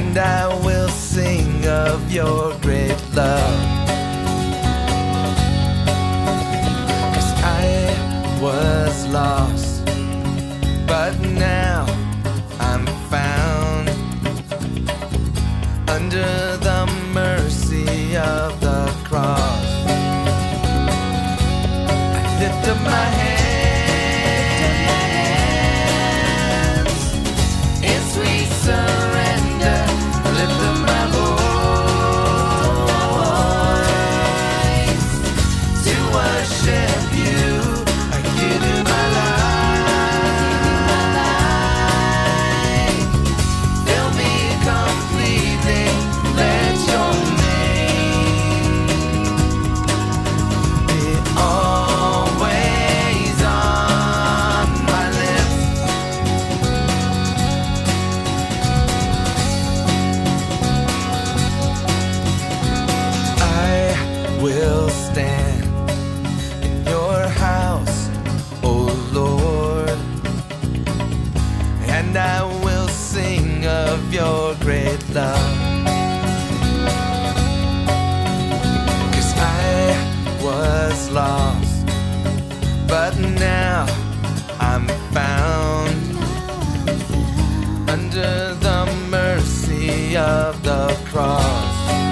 and I will sing of your great love. 'Cause I was lost, but now I'm found under the mercy of the cross. I lift up my hands in sweet surrender. I lift up my voice to worship you. I give you my life. Fill me completely. Let your name be always on my lips. I will stand in your house, O Lord, and I will sing of your great love. 'Cause I was lost, but now I'm found under the mercy of the cross.